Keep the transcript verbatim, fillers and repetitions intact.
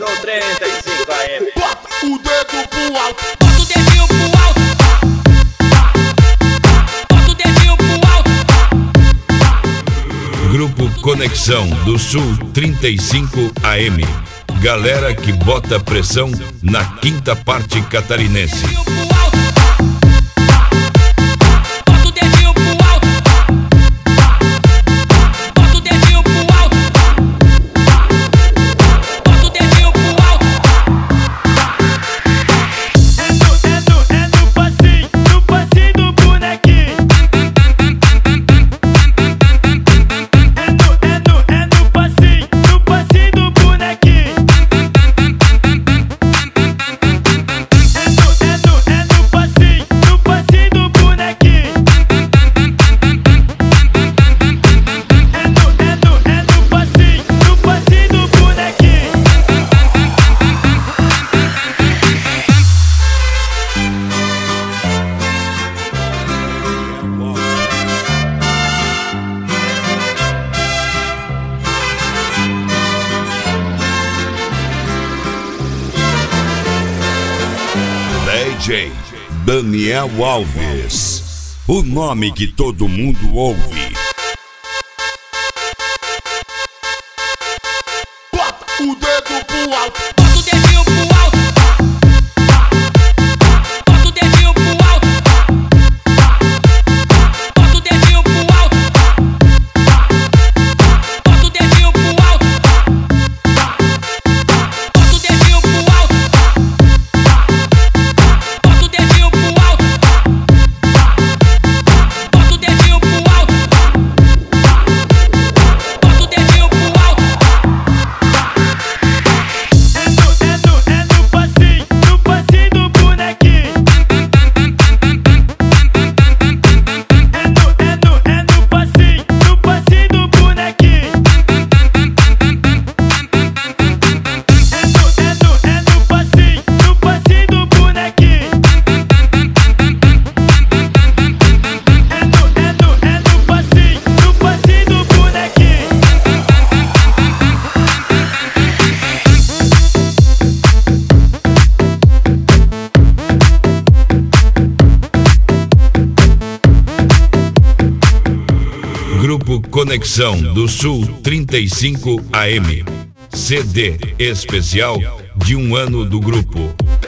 Sul trinta e cinco A M. Bota o dedo pro alto. Bota o dedinho pro alto. Bota o dedinho pro alto. Grupo Conexão do Sul trinta e cinco A M. Galera que bota pressão na quinta parte catarinense. D J Daniel Alves, o nome que todo mundo ouve. Bota o dedo pro alto. Bota o dedinho pro alto. Bota o dedinho pro alto. Bota o dedinho pro alto. Bota o dedinho pro alto. Bota o dedinho pro alto. Bota o dedinho pro alto. Bota o dedinho pro alto. Bota o dedinho pro alto. Grupo Conexão do Sul trinta e cinco A M. C D especial de um ano do grupo.